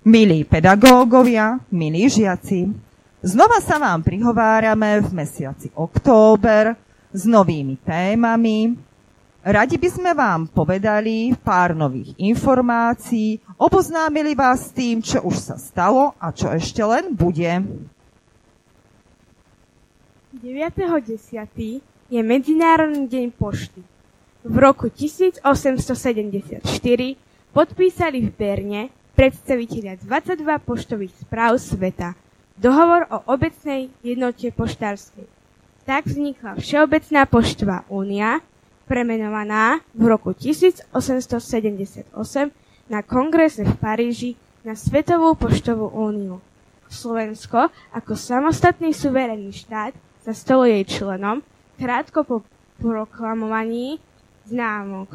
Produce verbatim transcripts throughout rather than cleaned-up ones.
Milí pedagógovia, milí žiaci, znova sa vám prihovárame v mesiaci október s novými témami. Radi by sme vám povedali pár nových informácií, oboznámili vás s tým, čo už sa stalo a čo ešte len bude. deviateho desiateho je Medzinárodný deň pošty. V roku tisícosemstosedemdesiatštyri podpísali v Berne predstavitelia dvadsaťdva poštových správ sveta dohovor o obecnej jednote poštárskej. Tak vznikla Všeobecná poštová únia, premenovaná v roku tisícosemstosedemdesiatosem na kongrese v Paríži na Svetovú poštovú úniu. Slovensko ako samostatný suverénny štát sa stalo jej členom krátko po proklamovaní známok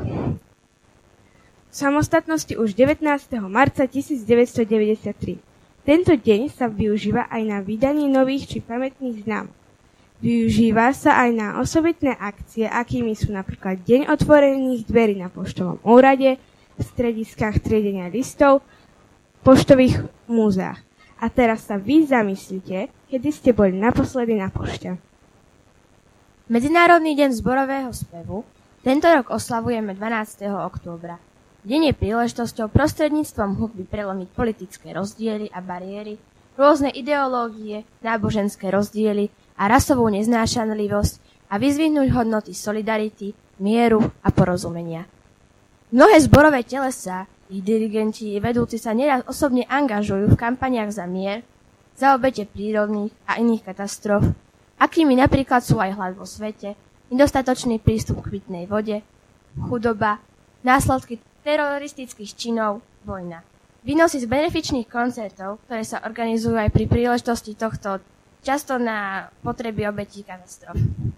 samostatnosti už devätnásteho marca tisícdeväťstodeväťdesiattri. Tento deň sa využíva aj na vydanie nových či pamätných známok. Využíva sa aj na osobitné akcie, akými sú napríklad Deň otvorených dverí na poštovom úrade, v strediskách triedenia listov, poštových múzeách. A teraz sa vy zamyslite, kedy ste boli naposledy na pošte. Medzinárodný deň zborového spevu tento rok oslavujeme dvanásteho októbra. Deň je príležitosťou prostredníctvom hudby prelomiť politické rozdiely a bariéry, rôzne ideológie, náboženské rozdiely a rasovú neznášanlivosť a vyzvihnúť hodnoty solidarity, mieru a porozumenia. Mnohé zborové telesá, ich dirigenti i vedúci sa neraz osobne angažujú v kampaniach za mier, za obete prírodných a iných katastrof, akými napríklad sú aj hlad vo svete, nedostatočný prístup k pitnej vode, chudoba, následky teroristických činov, vojna. Výnosy z benefičných koncertov, ktoré sa organizujú aj pri príležitosti tohto, často na potreby obetí katastrof.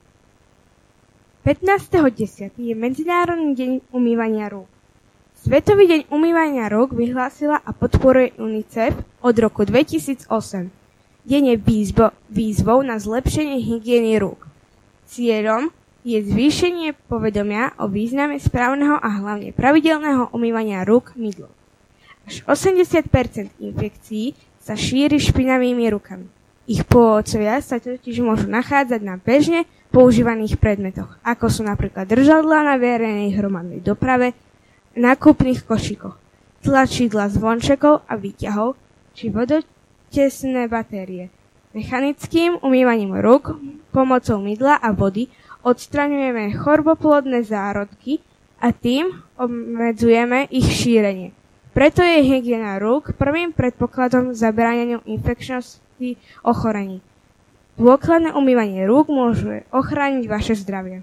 pätnásteho desiateho je Medzinárodný deň umývania rúk. Svetový deň umývania rúk vyhlásila a podporuje UNICEF od roku dvetisícosem. Deň je výzvo, výzvou na zlepšenie hygieny rúk. Cieľom je zvýšenie povedomia o význame správneho a hlavne pravidelného umývania rúk mydlom. Až osemdesiat percent infekcií sa šíri špinavými rukami. Ich pôvodcovia sa totiž môžu nachádzať na bežne používaných predmetoch, ako sú napríklad držadlá na verejnej hromadnej doprave, nákupných košíkoch, tlačidlá zvončekov a výťahov, či vodotesné batérie. Mechanickým umývaním rúk pomocou mydla a vody odstraňujeme chorboplodné zárodky a tým obmedzujeme ich šírenie. Preto je hygiena rúk prvým predpokladom zabráneniu infekčnosti ochorení. Dôkladné umývanie rúk môže ochrániť vaše zdravie.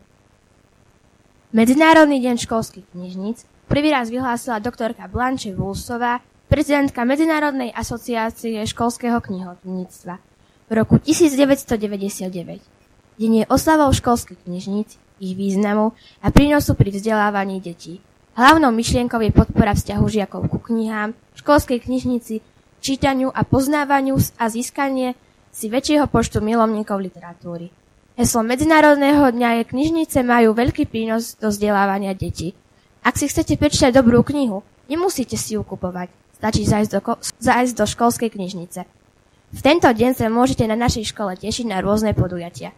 Medzinárodný deň školských knižníc prvý raz vyhlásila doktorka Blanche Woolsová, prezidentka Medzinárodnej asociácie školského knihovníctva v roku tisícdeväťstodeväťdesiatdeväť. Deň je oslavou školských knižníc, ich významu a prínosu pri vzdelávaní detí. Hlavnou myšlienkou je podpora vzťahu žiakov ku knihám, školskej knižnici, čítaniu a poznávaniu a získanie si väčšieho počtu milovníkov literatúry. Heslom Medzinárodného dňa je knižnice majú veľký prínos do vzdelávania detí. Ak si chcete prečítať dobrú knihu, nemusíte si ju kupovať. Stačí zájsť do, zájsť do školskej knižnice. V tento deň sa môžete na našej škole tešiť na rôzne podujatia.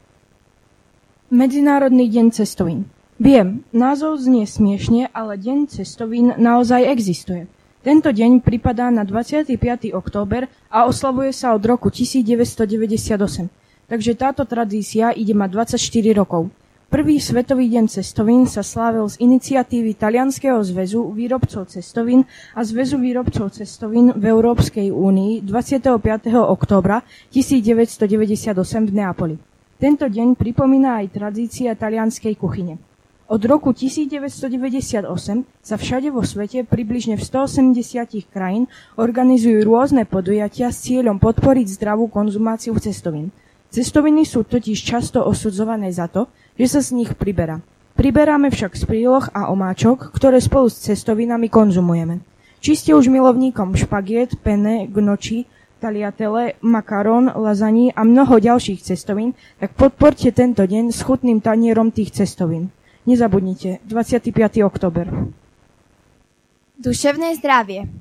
Medzinárodný deň cestovín. Viem, názov znie smiešne, ale deň cestovín naozaj existuje. Tento deň pripadá na dvadsiateho piateho október a oslavuje sa od roku devätnásťstodeväťdesiatosem. Takže táto tradícia ide mať dvadsaťštyri rokov. Prvý svetový deň cestovín sa slávil z iniciatívy Talianskeho zväzu výrobcov cestovín a Zväzu výrobcov cestovín v Európskej únii dvadsiateho piateho októbra tisícdeväťstodeväťdesiatosem v Neapoli. Tento deň pripomína aj tradícia talianskej kuchyne. Od roku tisícdeväťstodeväťdesiatosem sa všade vo svete približne v stoosemdesiatich krajín organizujú rôzne podujatia s cieľom podporiť zdravú konzumáciu cestovín. Cestoviny sú totiž často osudzované za to, že sa z nich priberá. Priberáme však z príloh a omáčok, ktoré spolu s cestovinami konzumujeme. Či ste už milovníkom špagiet, penne, gnocchi, tagliatelle, makarón, lasagne a mnoho ďalších cestovín, tak podporte tento deň s chutným tanierom tých cestovín. Nezabudnite, dvadsiateho piateho október. Duševné zdravie.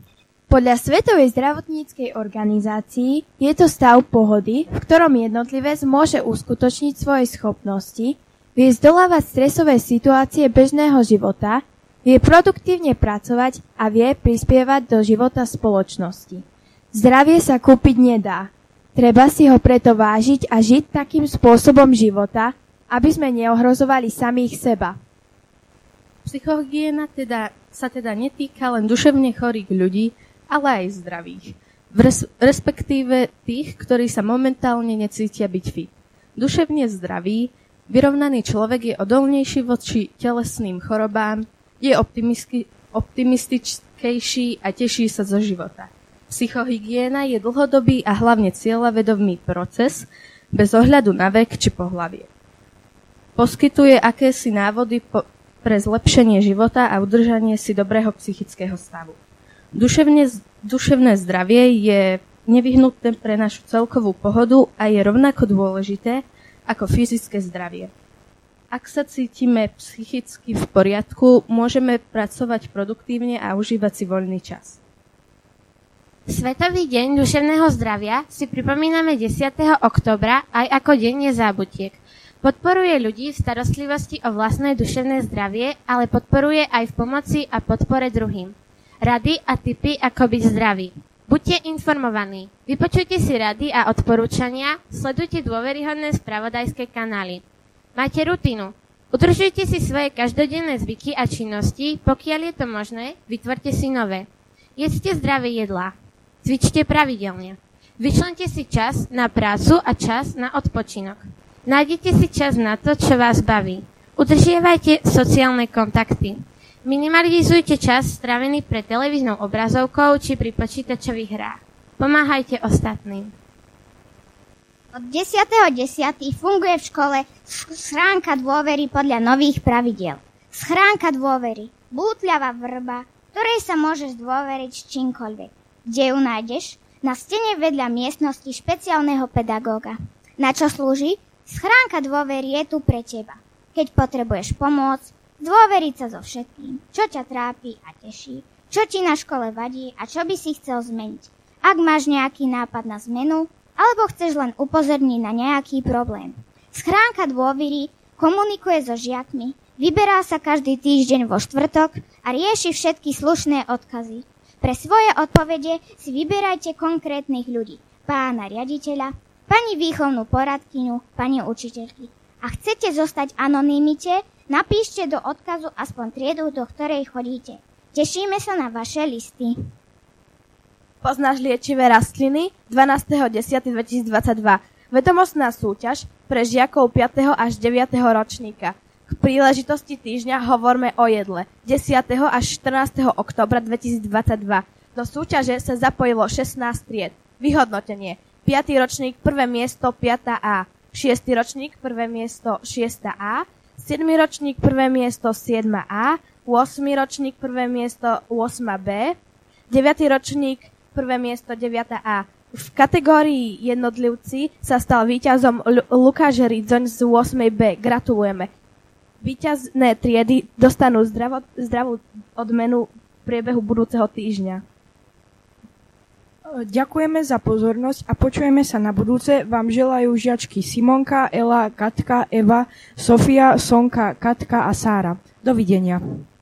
Podľa Svetovej zdravotníckej organizácii je to stav pohody, v ktorom jednotlivec môže uskutočniť svoje schopnosti, vie zdolávať stresové situácie bežného života, vie produktívne pracovať a vie prispievať do života spoločnosti. Zdravie sa kúpiť nedá. Treba si ho preto vážiť a žiť takým spôsobom života, aby sme neohrozovali samých seba. Psychohygiena teda, sa teda netýka len duševne chorých ľudí, ale aj zdravých. V res- respektíve tých, ktorí sa momentálne necítia byť fit. Duševne zdravý, vyrovnaný človek je odolnejší voči telesným chorobám, je optimisti- optimistickejší a teší sa zo života. Psychohygiena je dlhodobý a hlavne cieľavedomý proces bez ohľadu na vek či pohlavie. Poskytuje akési návody po- pre zlepšenie života a udržanie si dobrého psychického stavu. Duševne, duševné zdravie je nevyhnutné pre našu celkovú pohodu a je rovnako dôležité ako fyzické zdravie. Ak sa cítime psychicky v poriadku, môžeme pracovať produktívne a užívať si voľný čas. Svetový deň duševného zdravia si pripomíname desiateho októbra aj ako deň nezábutiek. Podporuje ľudí v starostlivosti o vlastné duševné zdravie, ale podporuje aj v pomoci a podpore druhým. Rady a tipy, ako byť zdravý. Buďte informovaní. Vypočujte si rady a odporúčania, sledujte dôveryhodné spravodajské kanály. Majte rutinu. Udržujte si svoje každodenné zvyky a činnosti, pokiaľ je to možné, vytvorte si nové. Jedzte zdravé jedlá. Cvičte pravidelne. Vyčlente si čas na prácu a čas na odpočinok. Nájdete si čas na to, čo vás baví. Udržiavajte sociálne kontakty. Minimalizujte čas strávený pred televíznou obrazovkou či pri počítačových hrách. Pomáhajte ostatným. Od desiateho desiateho funguje v škole schránka dôvery podľa nových pravidiel. Schránka dôvery. Bútľavá vrba, ktorej sa môžeš dôveriť s čímkoľvek. Kde ju nájdeš? Na stene vedľa miestnosti špeciálneho pedagóga. Na čo slúži? Schránka dôvery je tu pre teba. Keď potrebuješ pomôcť, zdôveriť sa so všetkým, čo ťa trápi a teší, čo ti na škole vadí a čo by si chcel zmeniť. Ak máš nejaký nápad na zmenu, alebo chceš len upozorniť na nejaký problém. Schránka dôvery komunikuje so žiakmi, vyberá sa každý týždeň vo štvrtok a rieši všetky slušné odkazy. Pre svoje odpovede si vyberajte konkrétnych ľudí. Pána riaditeľa, pani výchovnú poradkyňu, pani učiteľky. A chcete zostať anonymite, napíšte do odkazu aspoň triedu, do ktorej chodíte. Tešíme sa na vaše listy. Poznáš liečivé rastliny? dvanásteho októbra dvetisícdvadsaťdva. Vedomostná súťaž pre žiakov piateho až deviateho ročníka. K príležitosti týždňa hovorme o jedle. desiateho až štrnásteho októbra dvetisícdvadsaťdva. Do súťaže sa zapojilo šestnásť tried. Vyhodnotenie. piaty ročník prvé miesto piata A. šiesty ročník prvé miesto šiesta A. siedmy ročník prvé miesto siedma A, ôsmy ročník prvé miesto ôsma B, deviaty ročník prvé miesto deviata A. V kategórii jednotlivci sa stal víťazom L- Lukáš Ridzoň z ôsmej B. Gratulujeme. Víťazné triedy dostanú zdravo- zdravú odmenu v priebehu budúceho týždňa. Ďakujeme za pozornosť a počujeme sa na budúce. Vám želajú žiačky Simonka, Ela, Katka, Eva, Sofia, Sonka, Katka a Sára. Dovidenia.